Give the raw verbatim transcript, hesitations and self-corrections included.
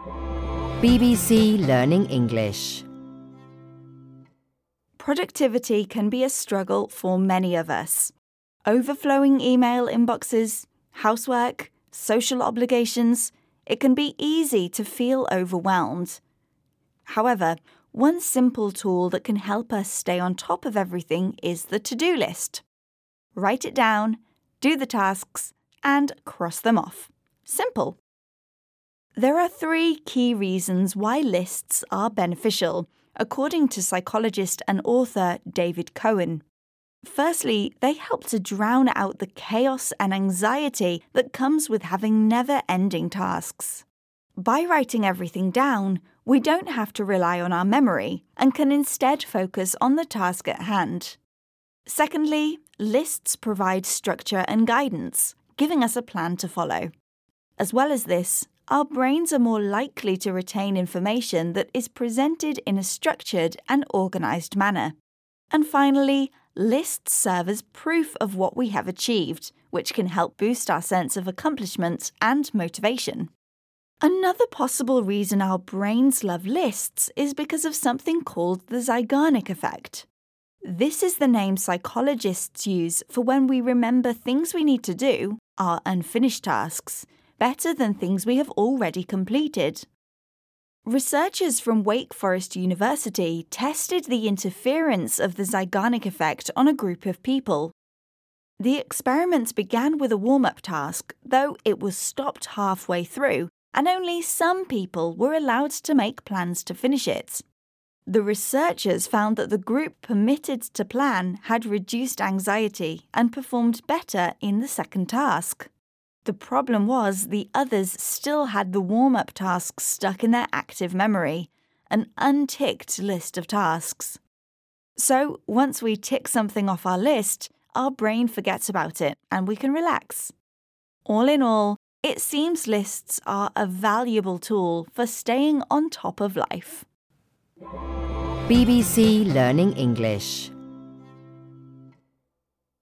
B B C Learning English. Productivity can be a struggle for many of us. Overflowing email inboxes, housework, social obligations, it can be easy to feel overwhelmed. However, one simple tool that can help us stay on top of everything is the to-do list. Write it down, do the tasks, and cross them off. Simple. There are three key reasons why lists are beneficial, according to psychologist and author David Cohen. Firstly, they help to drown out the chaos and anxiety that comes with having never-ending tasks. By writing everything down, we don't have to rely on our memory and can instead focus on the task at hand. Secondly, lists provide structure and guidance, giving us a plan to follow. As well as this, our brains are more likely to retain information that is presented in a structured and organized manner. And finally, lists serve as proof of what we have achieved, which can help boost our sense of accomplishment and motivation. Another possible reason our brains love lists is because of something called the Zeigarnik effect. This is the name psychologists use for when we remember things we need to do, our unfinished tasks, better than things we have already completed. Researchers from Wake Forest University tested the interference of the Zeigarnik effect on a group of people. The experiments began with a warm-up task, though it was stopped halfway through, and only some people were allowed to make plans to finish it. The researchers found that the group permitted to plan had reduced anxiety and performed better in the second task. The problem was the others still had the warm-up tasks stuck in their active memory, an unticked list of tasks. So, once we tick something off our list, our brain forgets about it and we can relax. All in all, it seems lists are a valuable tool for staying on top of life. B B C Learning English.